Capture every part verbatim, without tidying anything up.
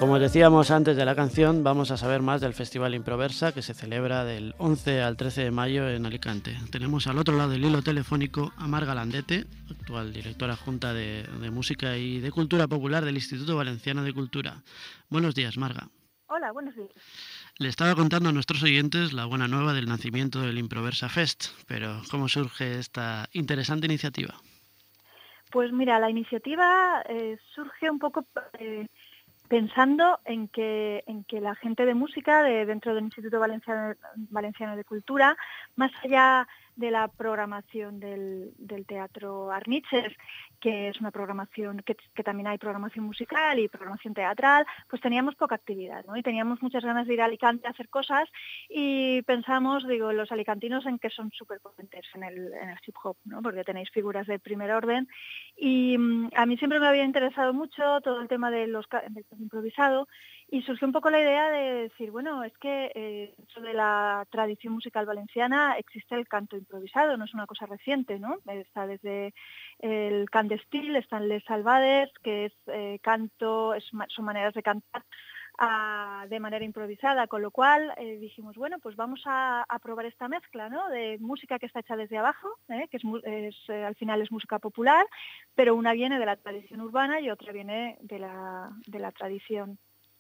Como decíamos antes de la canción, vamos a saber más del Festival Improversa, que se celebra del once al trece de mayo en Alicante. Tenemos al otro lado del hilo telefónico a Marga Landete, actual directora adjunta de, de Música y de Cultura Popular del Instituto Valenciano de Cultura. Buenos días, Marga. Hola, buenos días. Le estaba contando a nuestros oyentes la buena nueva del nacimiento del Improversa Fest, pero ¿cómo surge esta interesante iniciativa? Pues mira, la iniciativa eh, surge un poco eh, pensando en que, en que la gente de música de, dentro del Instituto Valenciano, Valenciano de Cultura, más allá de la programación del, del Teatro Arniches, que es una programación, que, que también hay programación musical y programación teatral, pues teníamos poca actividad, ¿no? Y teníamos muchas ganas de ir a Alicante a hacer cosas y pensamos, digo, los alicantinos en que son súper potentes en el, en el hip hop, ¿no? Porque tenéis figuras de primer orden y um, a mí siempre me había interesado mucho todo el tema de los del improvisado y surgió un poco la idea de decir, bueno, es que eh, dentro de la tradición musical valenciana existe el canto improvisado, no es una cosa reciente, ¿no? Está desde el cant d'estil, están les salvades, que es eh, canto, es, son maneras de cantar uh, de manera improvisada, con lo cual eh, dijimos, bueno, pues vamos a, a probar esta mezcla, ¿no? De música que está hecha desde abajo, ¿eh? que es, es eh, al final es música popular, pero una viene de la tradición urbana y otra viene de la, de la tradición.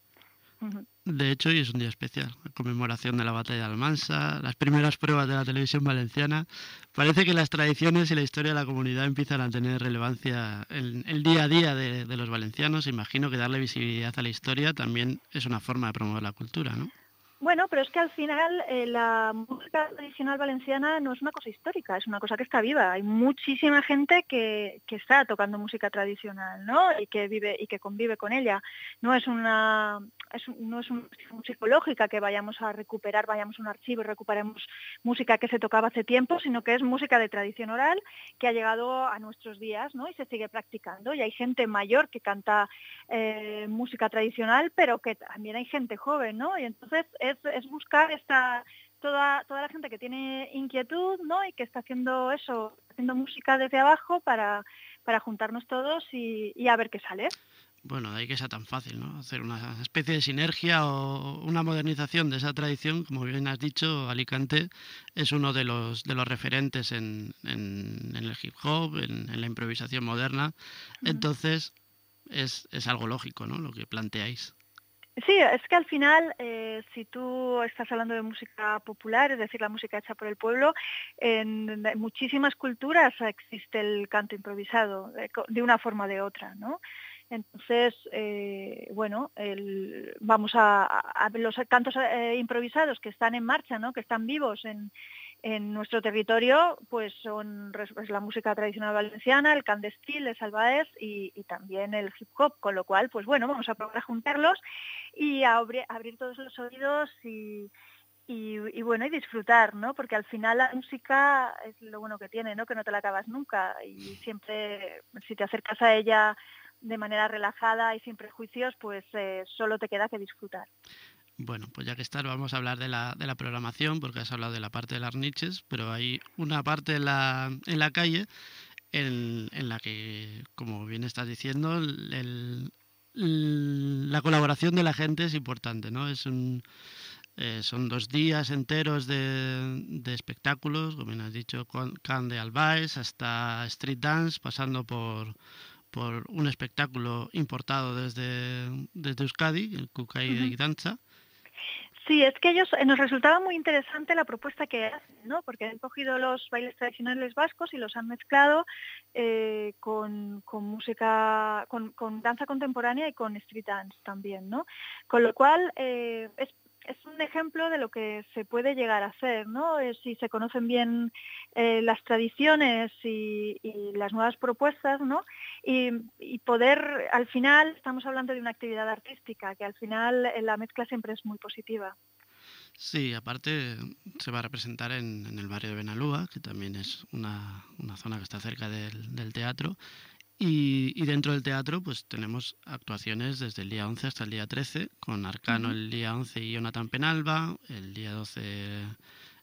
De hecho, hoy es un día especial, la conmemoración de la batalla de Almansa, las primeras pruebas de la televisión valenciana. Parece que las tradiciones y la historia de la comunidad empiezan a tener relevancia en el día a día de, de los valencianos. Imagino que darle visibilidad a la historia también es una forma de promover la cultura, ¿no? Bueno, pero es que al final eh, la música tradicional valenciana no es una cosa histórica, es una cosa que está viva. Hay muchísima gente que, que está tocando música tradicional, ¿no? Y que vive y que convive con ella. No es una es, no es una cuestión psicológica que vayamos a recuperar, vayamos a un archivo y recuperemos música que se tocaba hace tiempo, sino que es música de tradición oral que ha llegado a nuestros días, ¿no? Y se sigue practicando. Y hay gente mayor que canta eh, música tradicional, pero que también hay gente joven, ¿no? Y entonces es Es, es buscar esta toda toda la gente que tiene inquietud, ¿no? Y que está haciendo eso, haciendo música desde abajo para, para juntarnos todos y, y a ver qué sale. Bueno, de ahí que sea tan fácil, ¿no? Hacer una especie de sinergia o una modernización de esa tradición. Como bien has dicho, Alicante es uno de los de los referentes en, en, en el hip hop, en, en la improvisación moderna. Entonces, es, es algo lógico, ¿no? Lo que planteáis. Sí, es que al final, eh, si tú estás hablando de música popular, es decir, la música hecha por el pueblo, en muchísimas culturas existe el canto improvisado, de, de una forma o de otra, ¿no? Entonces, eh, bueno, el, vamos a, a, a los cantos eh, improvisados que están en marcha, ¿no? Que están vivos en, en nuestro territorio, pues son pues, la música tradicional valenciana, el cant d'estil, el salvaes y, y también el hip hop, con lo cual, pues bueno, vamos a probar a juntarlos y a abrir, abrir todos los oídos y, y, y bueno, y disfrutar, ¿no? Porque al final la música es lo bueno que tiene, ¿no? Que no te la acabas nunca y siempre, si te acercas a ella de manera relajada y sin prejuicios, pues eh, solo te queda que disfrutar. Bueno, pues ya que estás, vamos a hablar de la, de la programación, porque has hablado de la parte de las niches, pero hay una parte en la, en la calle en, en la que, como bien estás diciendo, el, el, la colaboración de la gente es importante, ¿no? Es un, eh, son dos días enteros de, de espectáculos, como bien has dicho, can de Albaes hasta street dance, pasando por por un espectáculo importado desde, desde Euskadi, el Kukai Uh-huh. Danza. Sí, es que ellos nos resultaba muy interesante la propuesta que hacen, ¿no? Porque han cogido los bailes tradicionales vascos y los han mezclado eh, con, con música, con, con danza contemporánea y con street dance también, ¿no? Con lo cual eh, es es un ejemplo de lo que se puede llegar a hacer, ¿no? Eh, si se conocen bien eh, las tradiciones y, y las nuevas propuestas, ¿no? Y, y poder, al final, estamos hablando de una actividad artística, que al final eh, la mezcla siempre es muy positiva. Sí, aparte se va a representar en, en el barrio de Benalúa, que también es una, una zona que está cerca del, del teatro. Y, y dentro del teatro pues tenemos actuaciones desde el día once hasta el día trece, con Arcano Uh-huh. el día once y Jonathan Penalba, el día doce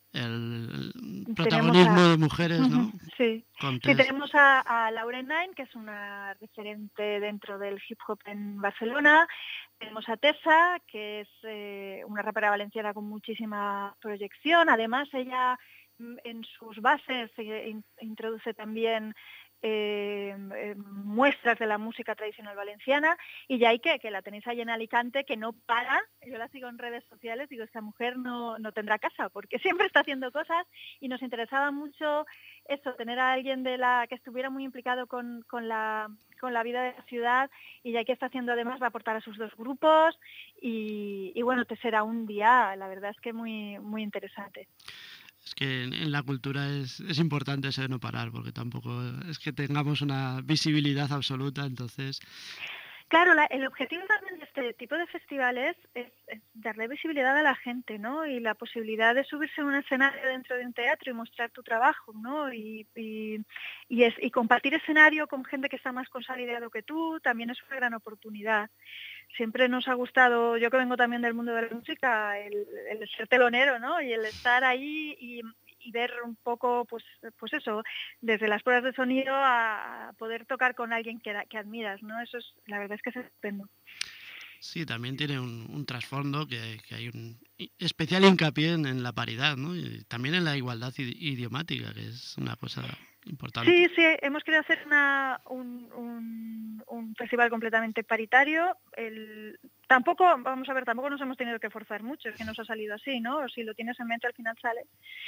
el Tenemos protagonismo a, de mujeres, ¿no? sí, Con sí, Tess. tenemos a, a Lauren Nine, que es una referente dentro del hip hop en Barcelona. Tenemos a Tessa, que es eh, una rapera valenciana con muchísima proyección. Además, ella mm, en sus bases eh, in- introduce también eh, eh, muestras de la música tradicional valenciana. Y ya hay que, que la tenéis ahí en Alicante, que no para. Yo la sigo en redes sociales, digo, esta mujer no, no tendrá casa, porque siempre está haciendo cosas, y nos interesaba mucho eso, tener a alguien de la que estuviera muy implicado con, con, la, con la vida de la ciudad, y ya que está haciendo además va a aportar a sus dos grupos y, y bueno, te será un día, la verdad es que muy, muy interesante. Es que en, en la cultura es, es importante eso de no parar, porque tampoco es que tengamos una visibilidad absoluta, entonces Claro, la, el objetivo también de este tipo de festivales es, es darle visibilidad a la gente, ¿no? Y la posibilidad de subirse a un escenario dentro de un teatro y mostrar tu trabajo, ¿no? Y, y, y, es, y compartir escenario con gente que está más consolidado que tú también es una gran oportunidad. Siempre nos ha gustado, yo que vengo también del mundo de la música, el, el ser telonero, ¿no? Y el estar ahí y, y ver un poco, pues, pues eso, desde las pruebas de sonido a poder tocar con alguien que, que admiras, ¿no? Eso es, la verdad es que es estupendo. sí, también tiene un, un trasfondo que, que hay un especial hincapié en, en la paridad, ¿no? Y también en la igualdad idiomática, que es una cosa importante. Sí, sí, hemos querido hacer una, un, un, un festival completamente paritario. El, tampoco, vamos a ver, tampoco nos hemos tenido que forzar mucho, es que nos ha salido así, ¿no? Si lo tienes en mente al final sale.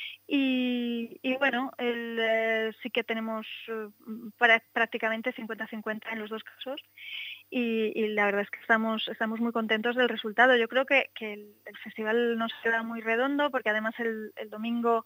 Y, y bueno, el, eh, sí que tenemos eh, para, prácticamente cincuenta cincuenta en los dos casos. Y, y la verdad es que estamos, estamos muy contentos del resultado. Yo creo que, que el, el festival nos queda muy redondo, porque además el, el domingo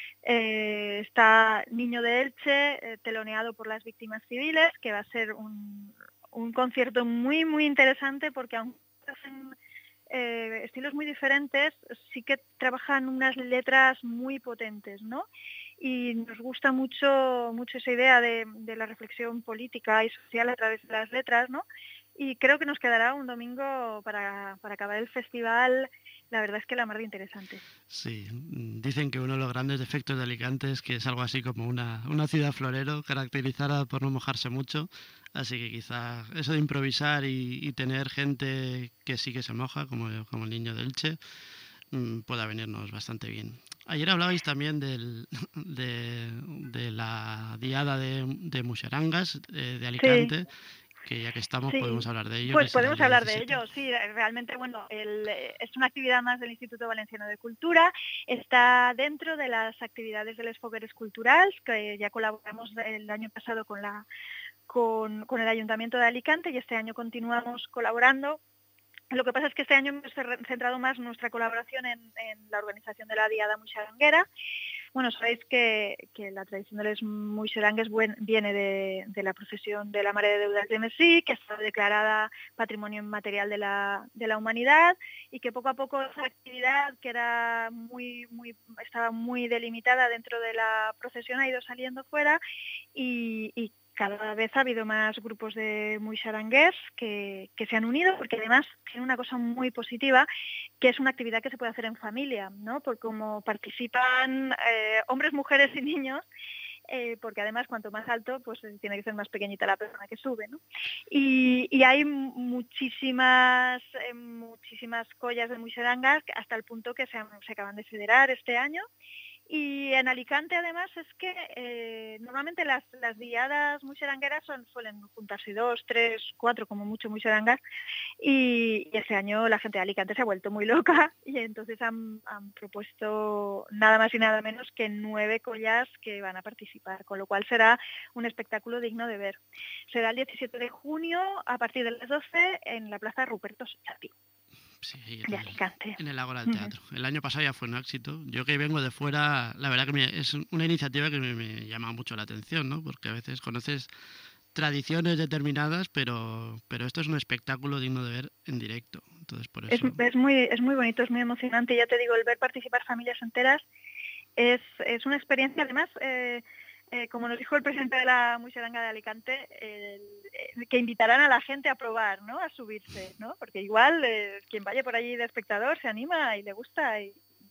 eh, está Niño de Elche, eh, teloneado por las víctimas civiles, que va a ser un, un concierto muy, muy interesante, porque aunque hacen eh, estilos muy diferentes, sí que trabajan unas letras muy potentes, ¿no? Y nos gusta mucho, mucho esa idea de, de la reflexión política y social a través de las letras, ¿no? Y creo que nos quedará un domingo para, para acabar el festival, la verdad es que la mar de interesante. Sí, dicen que uno de los grandes defectos de Alicante es que es algo así como una, una ciudad florero, caracterizada por no mojarse mucho, así que quizá eso de improvisar y, y tener gente que sí que se moja, como, como el niño de Elche, mmm, pueda venirnos bastante bien. Ayer hablabais también del, de, de la diada de, de Muxerangas eh, de Sí, Alicante, que ya que estamos podemos sí, hablar de ello, que pues será el podemos día hablar de diecisiete. ello. Sí, realmente, bueno, el, es una actividad más del Instituto Valenciano de Cultura. Está dentro de las actividades del Esfogueres Culturals, que ya colaboramos el año pasado con, la, con, con el Ayuntamiento de Alicante, y este año continuamos colaborando. Lo que pasa es que este año hemos centrado más nuestra colaboración en, en la organización de la Diada Muixeranguera. Bueno, sabéis que, que la tradición de los muixerangues viene de, de la procesión de la Mare de Deudas de Mesí, que está declarada Patrimonio Inmaterial de la, de la Humanidad, y que poco a poco esa actividad, que era muy, muy, estaba muy delimitada dentro de la procesión, ha ido saliendo fuera, y, y cada vez ha habido más grupos de muixeranguers que, que se han unido, porque además tiene una cosa muy positiva, que es una actividad que se puede hacer en familia, ¿no? Porque como participan eh, hombres, mujeres y niños, eh, porque además cuanto más alto, pues tiene que ser más pequeñita la persona que sube, ¿no? Y, y hay muchísimas, eh, muchísimas collas de muixerangas hasta el punto que se, se acaban de federar este año. Y en Alicante, además, es que eh, normalmente las, las diadas muixerangueras son, suelen juntarse dos, tres, cuatro, como mucho muixerangas, y, y ese año la gente de Alicante se ha vuelto muy loca, y entonces han, han propuesto nada más y nada menos que nueve collas que van a participar, con lo cual será un espectáculo digno de ver. Será el diecisiete de junio a partir de las doce en la Plaza Ruperto Sechati. Sí, en De el, Alicante. en el Ágora del Teatro. El año pasado ya fue un éxito. Yo que vengo de fuera, la verdad que me, es una iniciativa que me, me llama mucho la atención, ¿no? Porque a veces conoces tradiciones determinadas, pero, pero esto es un espectáculo digno de ver en directo. Entonces, por Es, eso... es, muy, es muy bonito, es muy emocionante. Ya te digo, el ver participar familias enteras es, es una experiencia. Además, eh, eh, como nos dijo el presidente de la Muixeranga de Alicante, eh, eh, que invitarán a la gente a probar, ¿no? A subirse, ¿no? Porque igual eh, quien vaya por allí de espectador se anima y le gusta y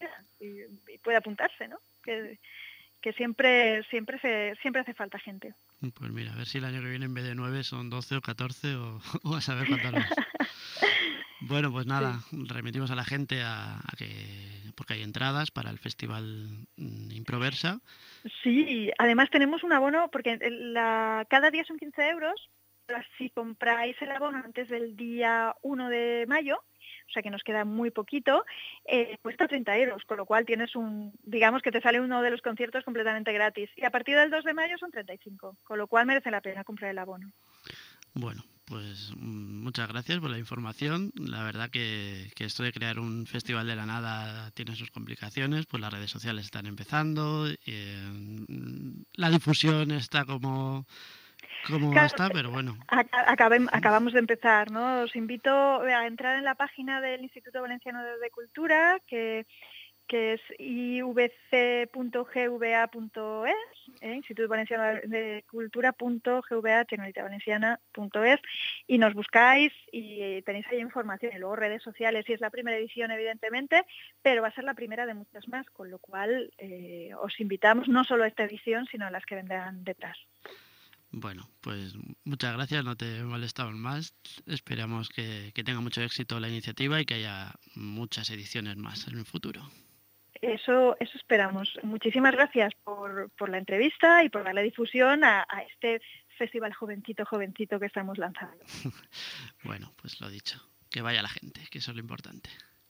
quiera y, y puede apuntarse, ¿no? Que, que siempre, siempre, se, siempre hace falta gente. Pues mira, a ver si el año que viene en vez de nueve son doce o catorce o, o a saber cuántas más. Bueno, pues nada, sí. Remitimos a la gente a, a que, porque hay entradas para el festival Improversa. Sí, además tenemos un abono, porque la, cada día son quince euros, pero si compráis el abono antes del día uno de mayo, o sea que nos queda muy poquito, eh, cuesta treinta euros, con lo cual tienes un, digamos que te sale uno de los conciertos completamente gratis. Y a partir del dos de mayo son treinta y cinco, con lo cual merece la pena comprar el abono. Bueno, pues muchas gracias por la información. La verdad que, que esto de crear un festival de la nada tiene sus complicaciones, pues las redes sociales están empezando, eh, la difusión está como... como claro, está, pero bueno. Acabem, acabamos de empezar, ¿no? Os invito a entrar en la página del Instituto Valenciano de Cultura, que, que es i v c punto g v a punto es, ¿eh? Instituto Valenciano de Cultura punto g v a Generalitat Valenciana punto es, y nos buscáis y tenéis ahí información, y luego redes sociales, y es la primera edición evidentemente, pero va a ser la primera de muchas más, con lo cual eh, os invitamos no solo a esta edición, sino a las que vendrán detrás. Bueno, pues muchas gracias, no te molestamos más. Esperamos que, que tenga mucho éxito la iniciativa y que haya muchas ediciones más en el futuro. Eso, eso esperamos. Muchísimas gracias por, por la entrevista y por darle difusión a, a este festival jovencito, jovencito que estamos lanzando. Bueno, pues lo dicho, que vaya la gente, que eso es lo importante.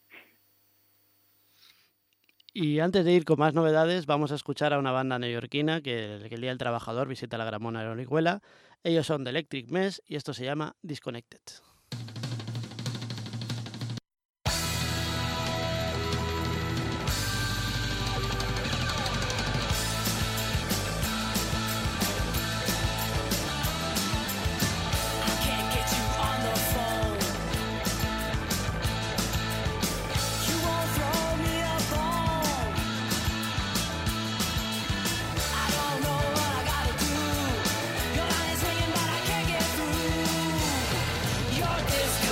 Y antes de ir con más novedades, vamos a escuchar a una banda neoyorquina que, que el Día del Trabajador visita la Gramona de Orihuela. Ellos son The Electric Mess y esto se llama Disconnected. This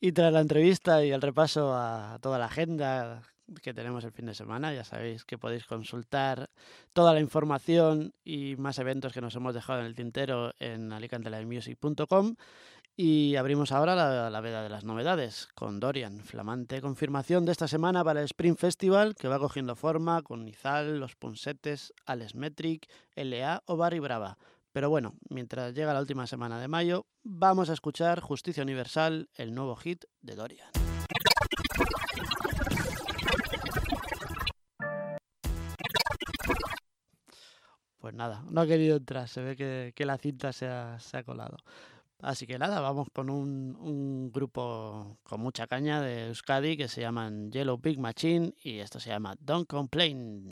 Y tras la entrevista y el repaso a toda la agenda que tenemos el fin de semana, ya sabéis que podéis consultar toda la información y más eventos que nos hemos dejado en el tintero en alicante live music punto com. Y abrimos ahora la, la veda de las novedades con Dorian, flamante confirmación de esta semana para el Spring Festival, que va cogiendo forma con Nizal, Los Punsetes, Alex Metric, L A o Barry Brava. Pero bueno, mientras llega la última semana de mayo, vamos a escuchar Justicia Universal, el nuevo hit de Dorian. Pues nada, no ha querido entrar, se ve que, que la cinta se ha, se ha colado. Así que nada, vamos con un, un grupo con mucha caña de Euskadi que se llaman Yellow Big Machine y esto se llama Don't Complain.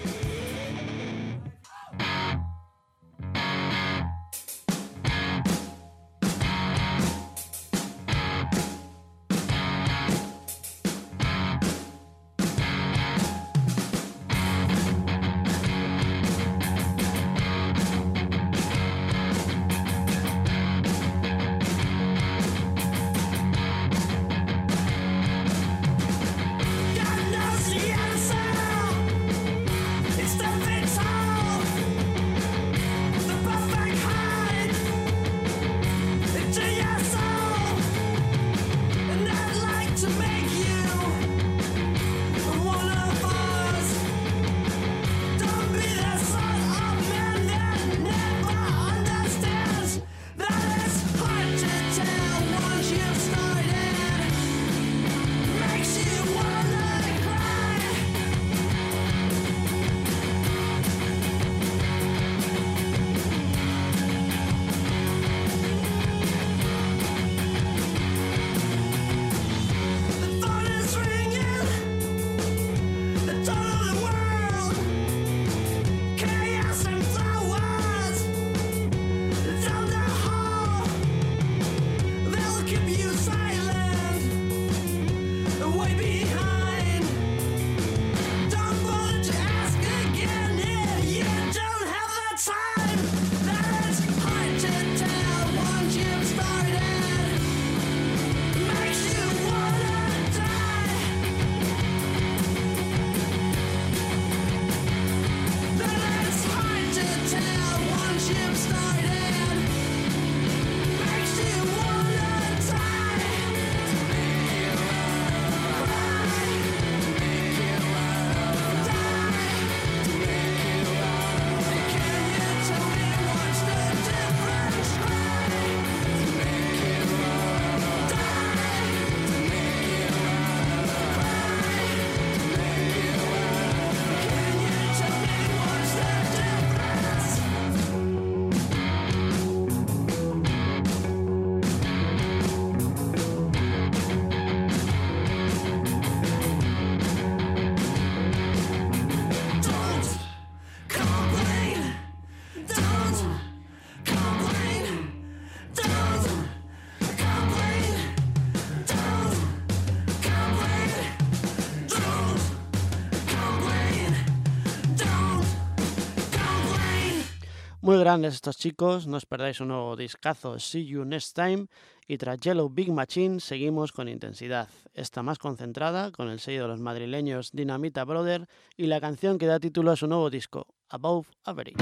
Muy grandes estos chicos, no os perdáis un nuevo discazo, See You Next Time, y tras Yellow Big Machine seguimos con intensidad, esta más concentrada, con el sello de los madrileños Dinamita Brother y la canción que da título a su nuevo disco, Above Average.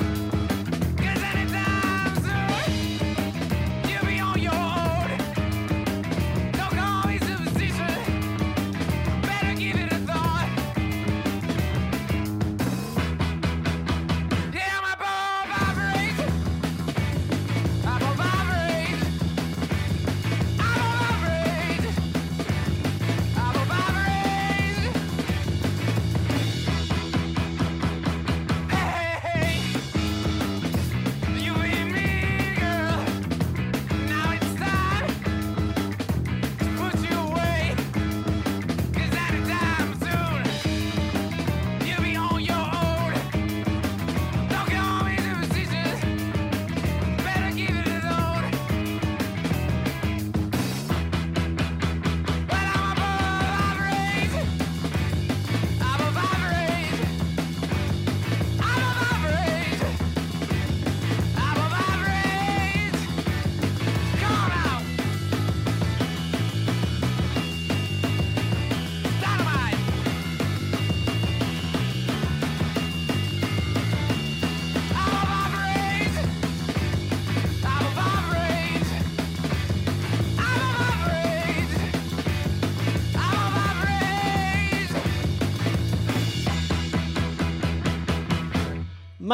You'll be on your own.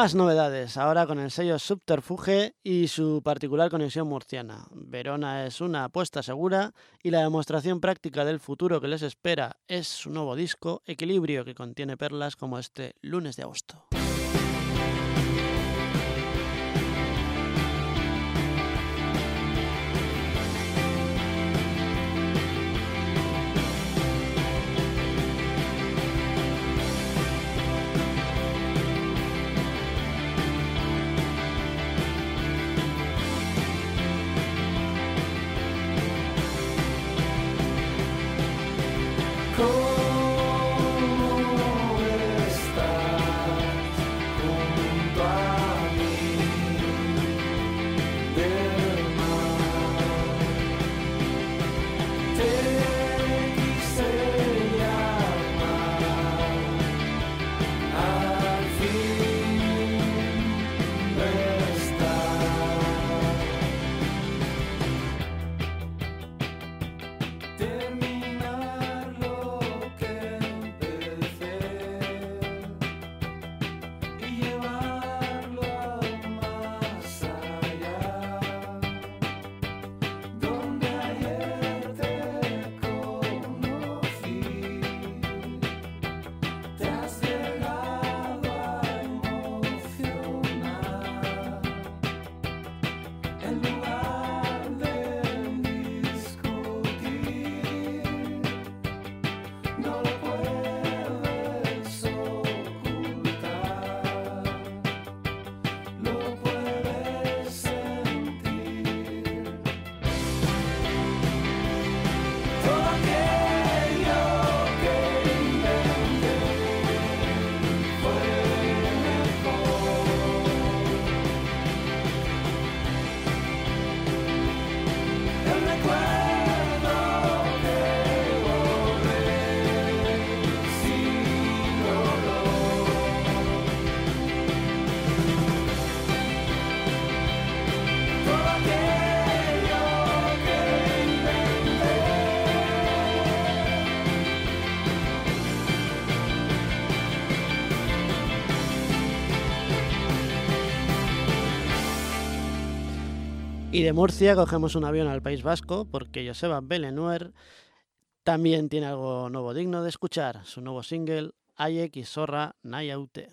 Más novedades, ahora con el sello Subterfuge y su particular conexión murciana. Verona es una apuesta segura y la demostración práctica del futuro que les espera es su nuevo disco, Equilibrio, que contiene perlas como este Lunes de agosto. Y de Murcia cogemos un avión al País Vasco porque Joseba Belenuer también tiene algo nuevo digno de escuchar, su nuevo single Haiek Izorra Nahi Haute.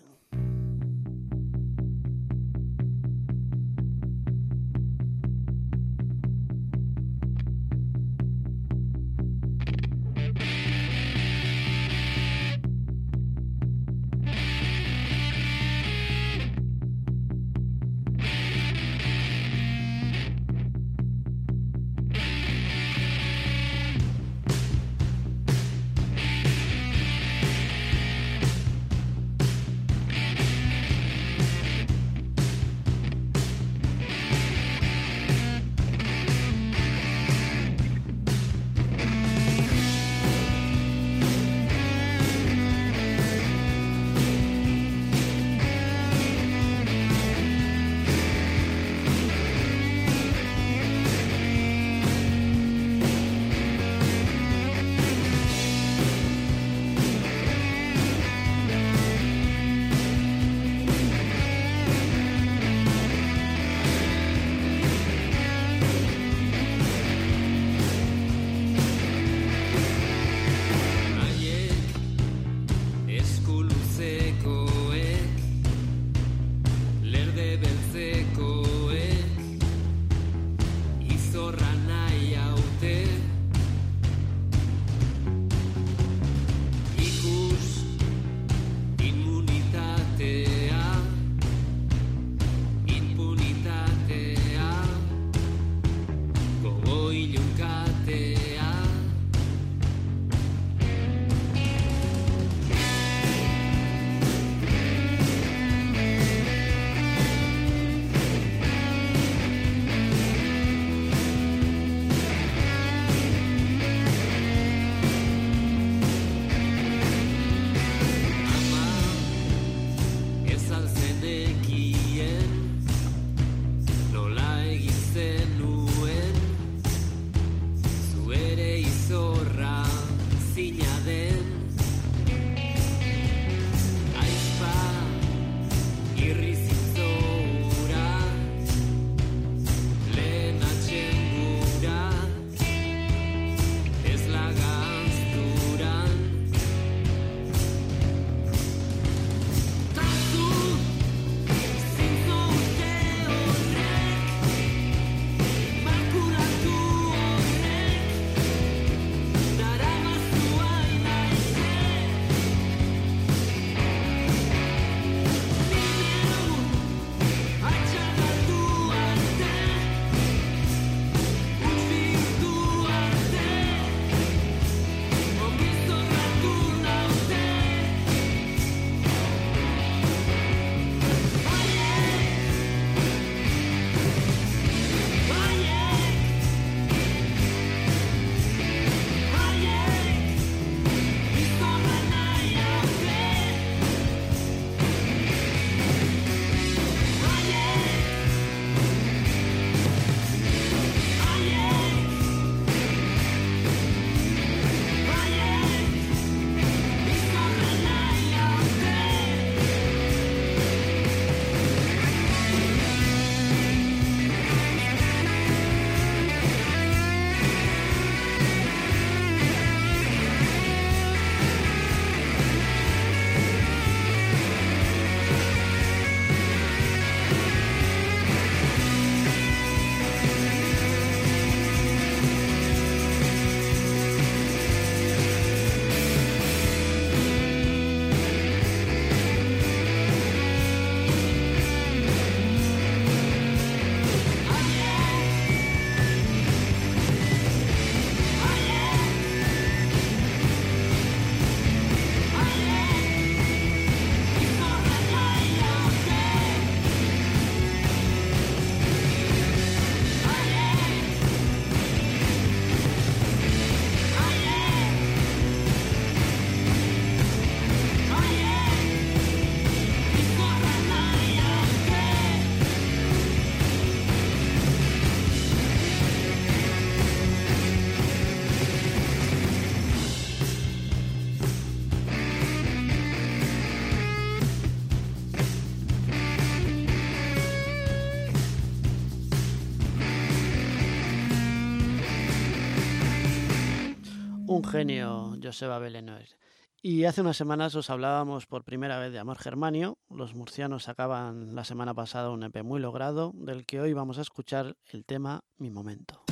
Un genio, Joseba Belennoer. Y hace unas semanas os hablábamos por primera vez de Amor Germanio. Los murcianos sacaban la semana pasada un E P muy logrado, del que hoy vamos a escuchar el tema Mi Momento.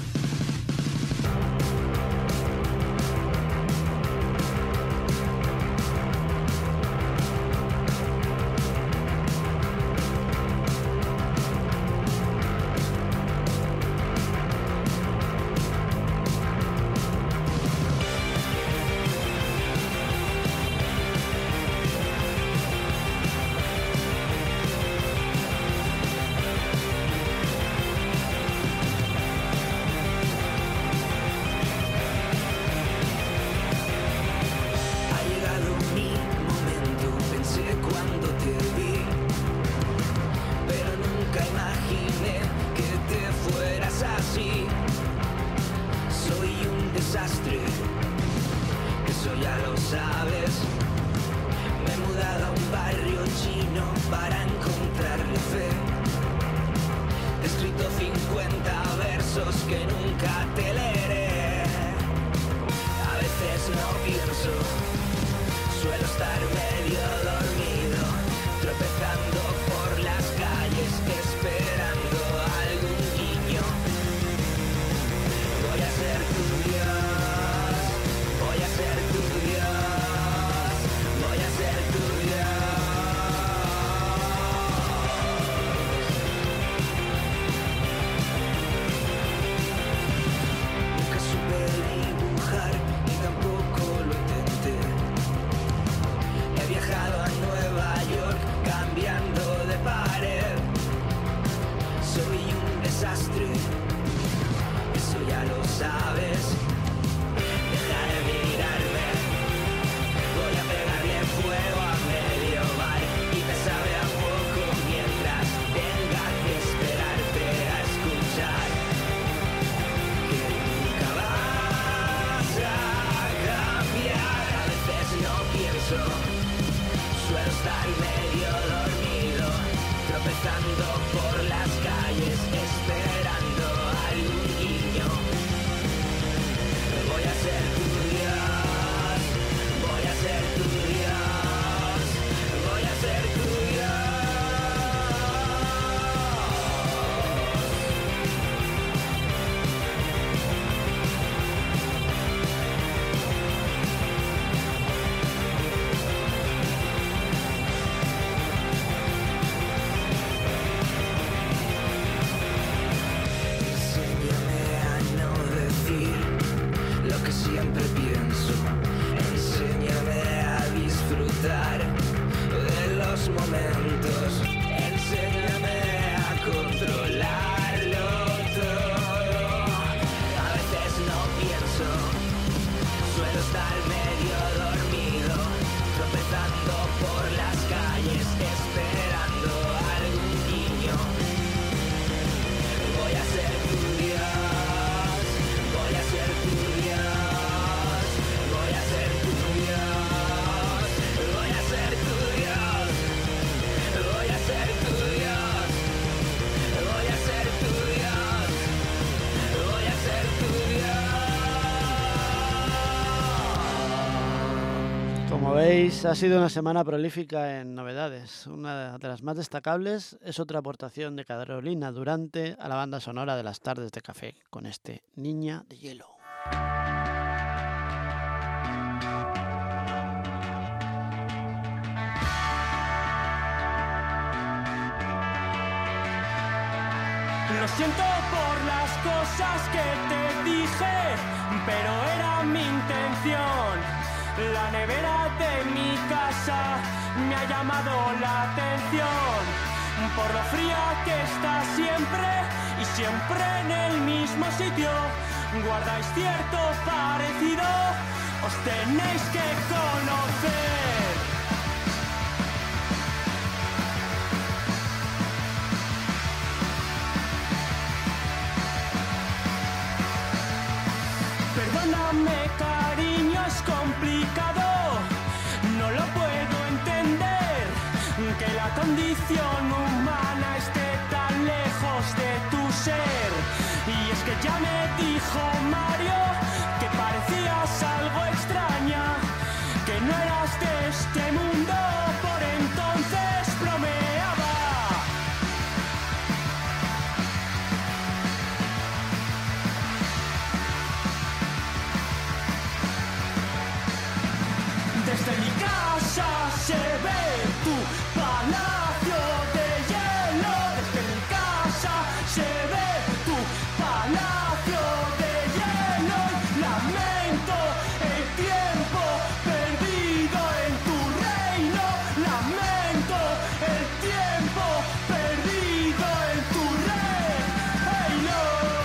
Ha sido una semana prolífica en novedades. Una de las más destacables es otra aportación de Carolina Durante a la banda sonora de las tardes de café, con este Niña de Hielo. Lo siento por las cosas que te dije, pero era mi intención. La nevera de mi casa me ha llamado la atención por lo fría que está siempre y siempre en el mismo sitio. Guardáis cierto parecido, os tenéis que conocer. Perdóname, cariño, es complicado, no lo puedo entender, que la condición humana esté tan lejos de tu ser. Y es que ya me dijo Mario que parecías tu palacio de hielo. Desde mi casa se ve tu palacio de hielo. Lamento el tiempo perdido en tu reino. Lamento el tiempo perdido en tu reino.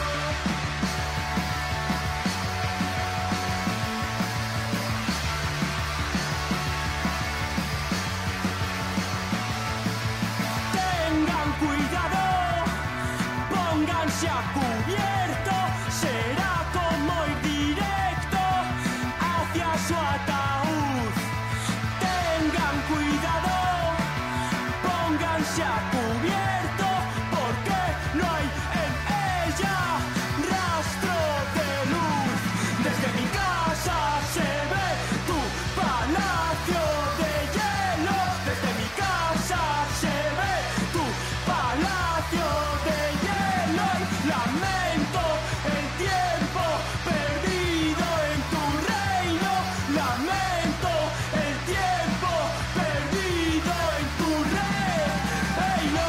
Tengan cuidado, pónganse a cubierto, será como ir directo hacia su ataúd. Tengan cuidado, pónganse a cubierto, porque no hay en ella rastro de luz. Desde mi casa se ve tu palacio de hielo. Desde mi casa se ve tu palacio de hielo. Lamento el tiempo perdido en tu reino. Lamento el tiempo perdido en tu reino.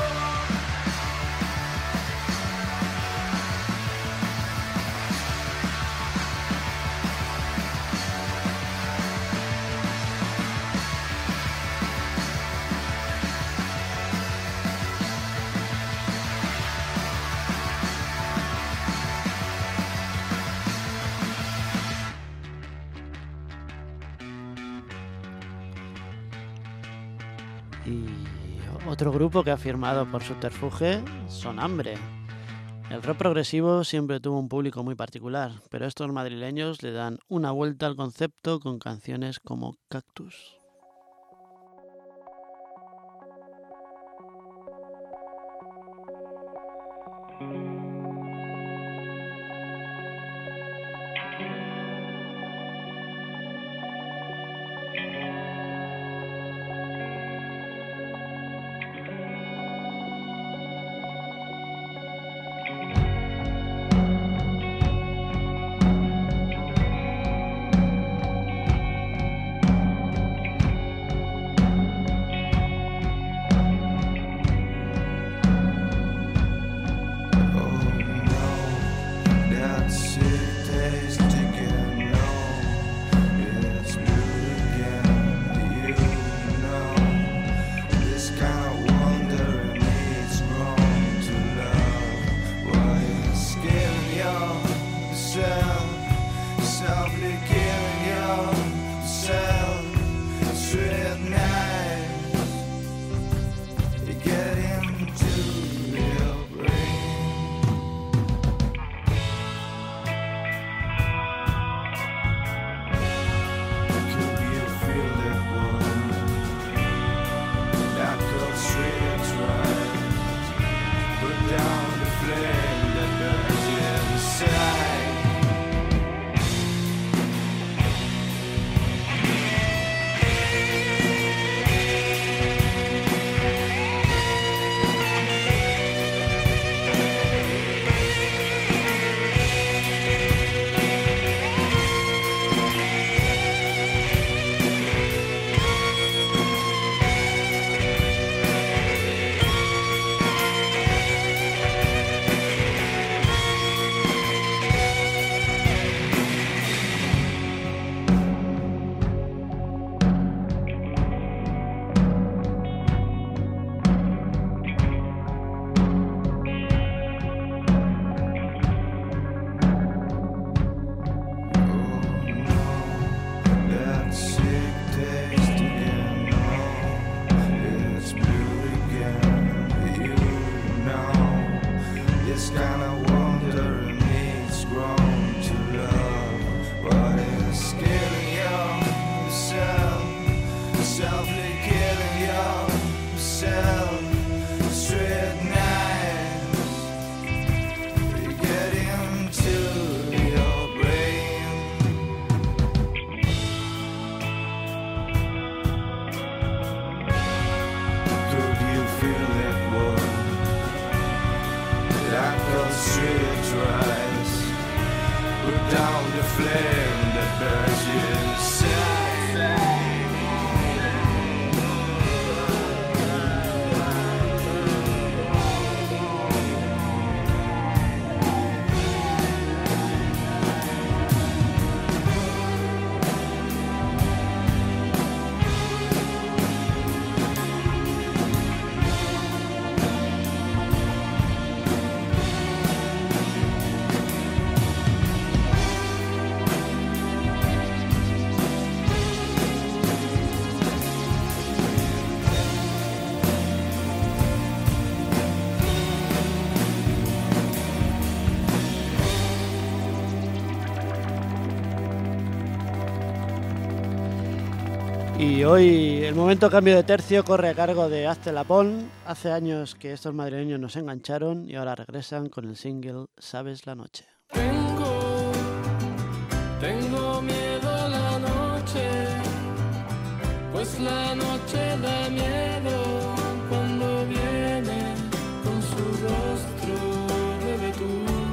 Y otro grupo que ha firmado por Subterfuge son Hambre. El rock progresivo siempre tuvo un público muy particular, pero estos madrileños le dan una vuelta al concepto con canciones como Cactus. Y hoy el momento cambio de tercio corre a cargo de Hazte la Pon. Hace años que estos madrileños nos engancharon y ahora regresan con el single Sabes la noche. Tengo, tengo miedo a la noche, pues la noche da miedo cuando viene con su rostro de betún.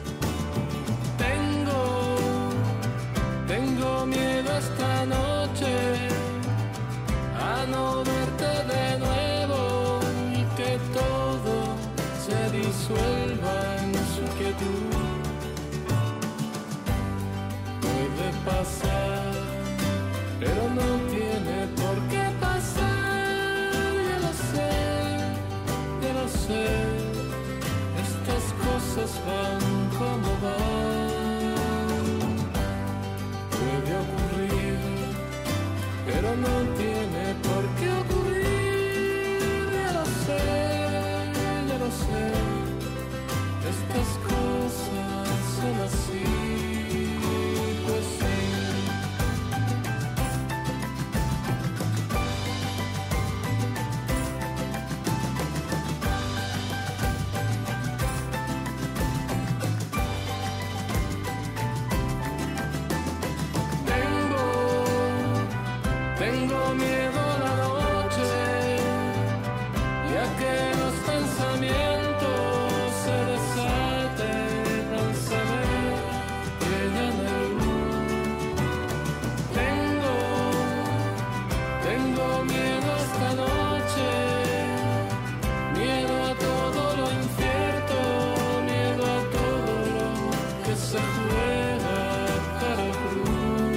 Tengo, tengo miedo esta noche a no verte de nuevo y que todo se disuelva en su quietud. Puede pasar, pero no tiene por qué pasar. Ya lo sé, ya lo sé, estas cosas van como van. Puede ocurrir, pero no tiene por qué ocurrir. Ya lo sé, ya lo sé, estas cosas son así. Pues sí. Tengo miedo a la noche, ya que los pensamientos se desaten al saber que ya no hay luz. Tengo, tengo miedo a esta noche, miedo a todo lo incierto, miedo a todo lo que se juega cara cruz.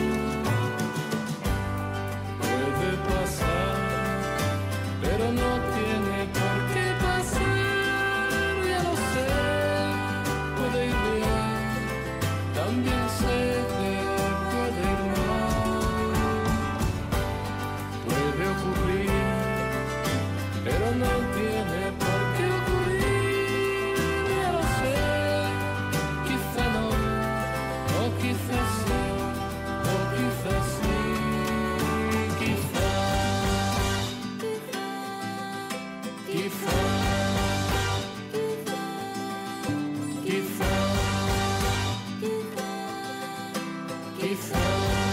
Pero no tiene por qué pasar, ya lo sé, puede ir bien, también sé que puede ir mal. Puede ocurrir, pero no tiene por qué ocurrir, ya lo sé, quizá no, o quizás sí, o quizás sí, quizá. Quizá, quizá, quizá.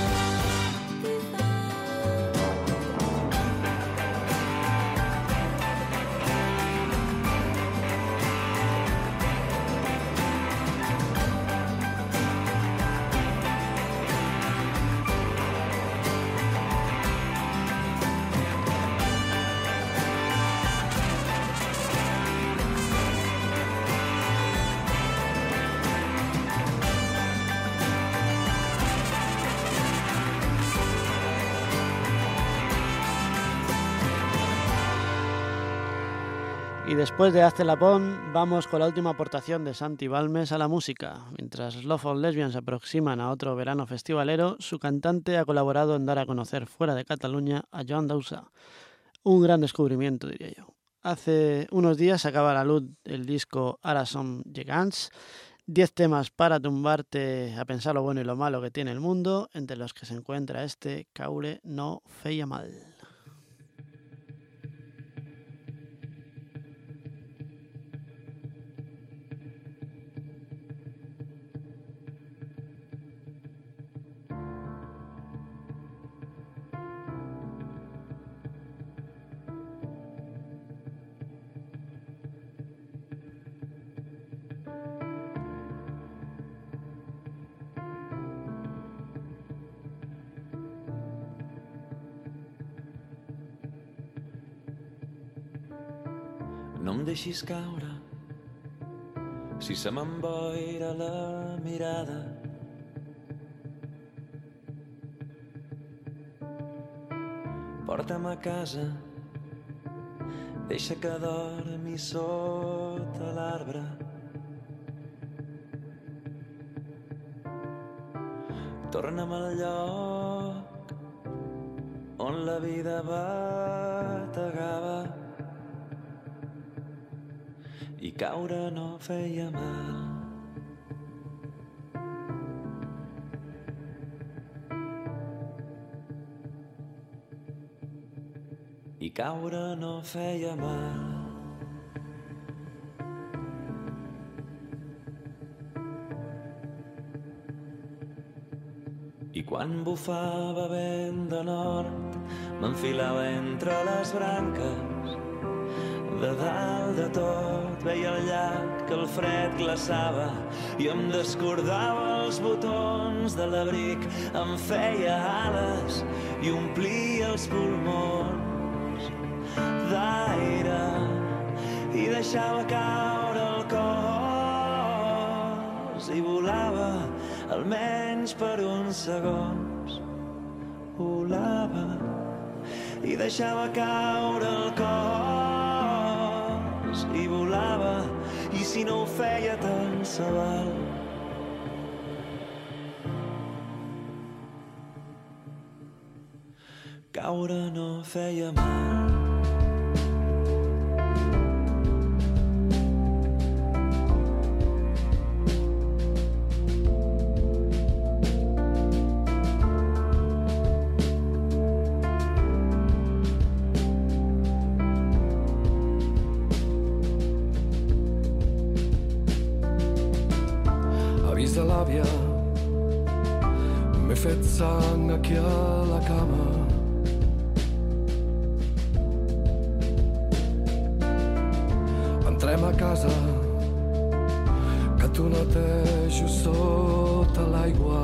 Y después de Hazte la Pon, vamos con la última aportación de Santi Balmes a la música. Mientras Love of Lesbian se aproximan a otro verano festivalero, su cantante ha colaborado en dar a conocer fuera de Cataluña a Joan Dausa. Un gran descubrimiento, diría yo. Hace unos días acaba a la luz el disco Ara som gegants, diez temas para tumbarte a pensar lo bueno y lo malo que tiene el mundo, entre los que se encuentra este Caure no feia mal. No em deixis caure, si se m'emboira la mirada. Porta'm a casa, deixa que dormi sota l'arbre. Torna'm al lloc on la vida bategava i caure no feia mal. caure no feia mal. I quan bufava vent de nord m'enfilava entre les branques. De dalt de tot veia el llac que el fred glaçava i em descordava els botons de l'abric, em feia ales i omplia els pulmons d'aire i deixava caure el cos i volava almenys per uns segons. Volava i deixava caure el cos i volava, i si no ho feia tant se val. Caure no feia mal. Avisa l'àvia, m'he fet sang aquí a la cama. Entrem a casa, que t'ho netejo sota l'aigua.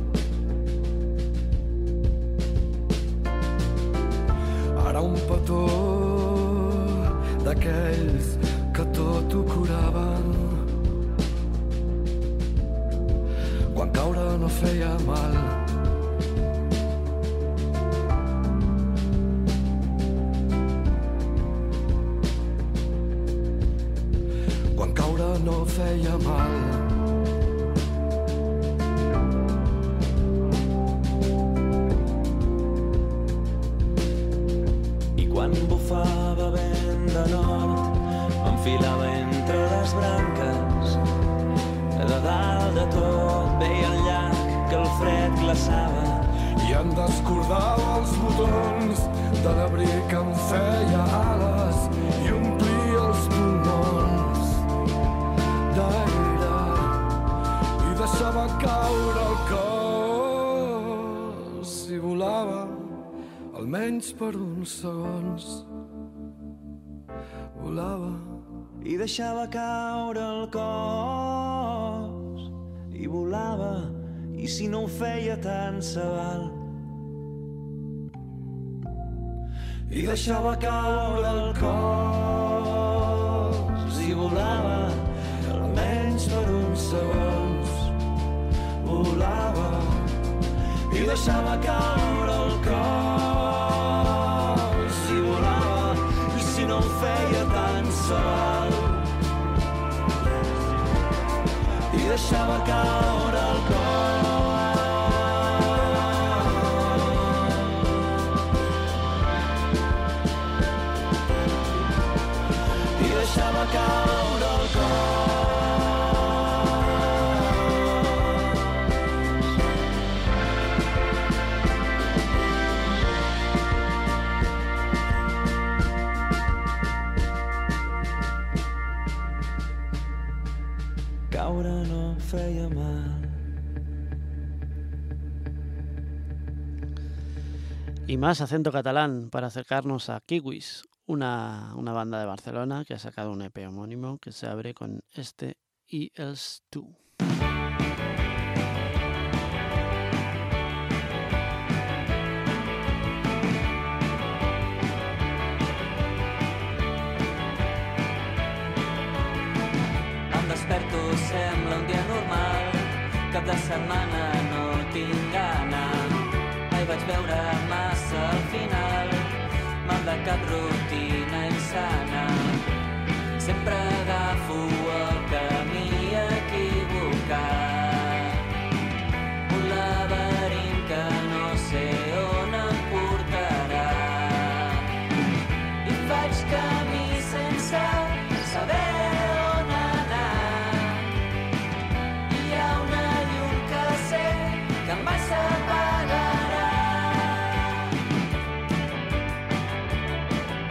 Ara un petó d'aquells que tot ho curaven. Quan caure no feia mal. Quan caure no feia mal. I quan bufava vent de nord m'enfilava entre les branques. De dalt de tot veia el llac que el fred glaçava i em descordava els botons de l'abric que em feia ales i omplia els pulmons d'aire i deixava caure el cos i volava almenys per uns segons. Volava i deixava caure el cos i volava, i si no ho feia tant se val. I deixava caure el cos i volava, almenys per uns segons. Volava i deixava caure el cos i volava, i si no ho feia tant se val. I deixava caure el cos i deixava caure el caure no feia mal. Y más acento catalán para acercarnos a Kiwis, una, una banda de Barcelona que ha sacado un E P homónimo que se abre con este I els tu. Desperto, sembla un dia normal, cap de setmana no tinc gana. Ai, vaig veure massa al final, mal de cap, rutina insana. Sempre agafo el camí equivocat, un laberint que no sé on em portarà. I faig camí sense saber que mai s'apagarà.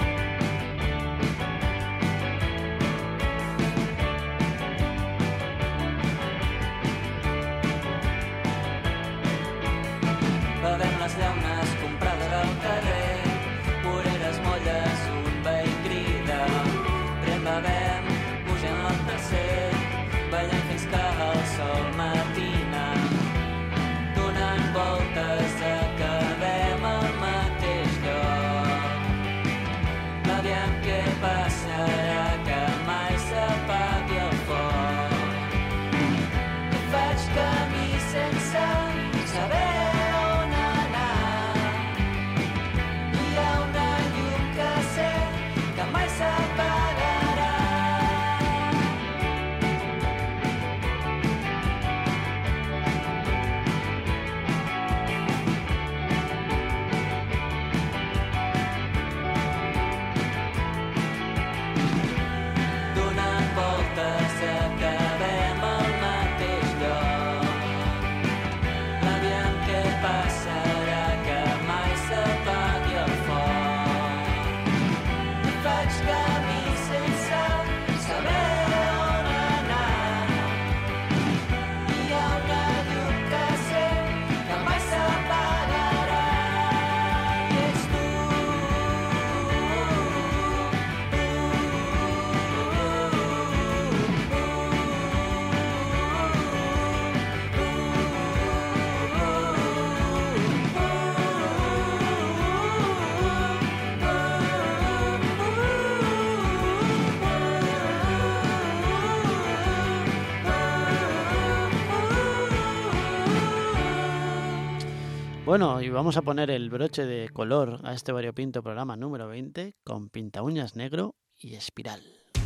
Bueno, y vamos a poner el broche de color a este variopinto programa número veinte con Pinta Uñas Negro y Espiral.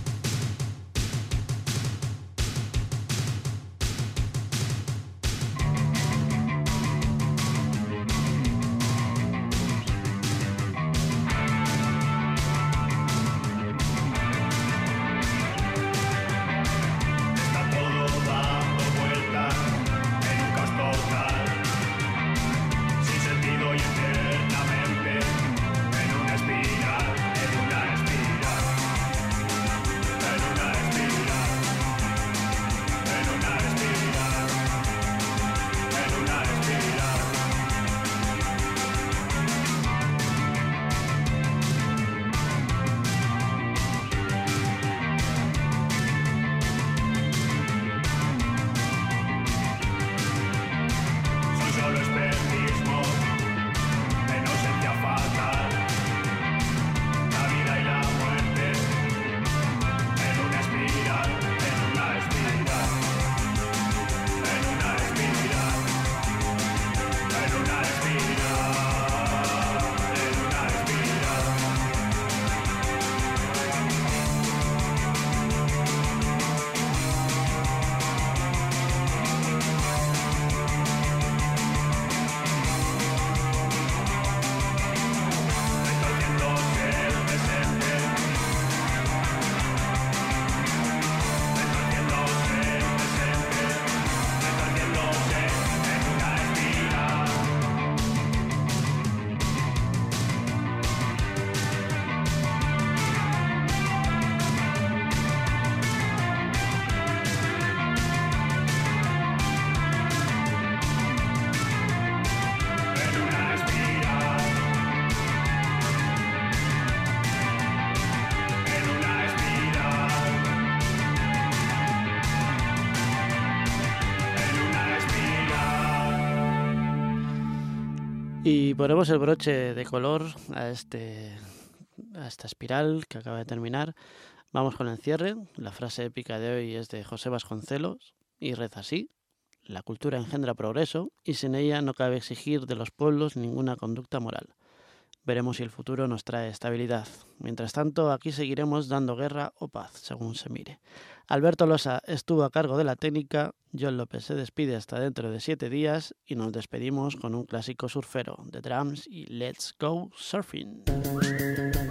Y ponemos el broche de color a, este, a esta espiral que acaba de terminar. Vamos con el cierre. La frase épica de hoy es de José Vasconcelos y reza así: la cultura engendra progreso y sin ella no cabe exigir de los pueblos ninguna conducta moral. Veremos si el futuro nos trae estabilidad. Mientras tanto, aquí seguiremos dando guerra o paz, según se mire. Alberto Losa estuvo a cargo de la técnica, John López se despide hasta dentro de siete días y nos despedimos con un clásico surfero, The Drums y Let's Go Surfing.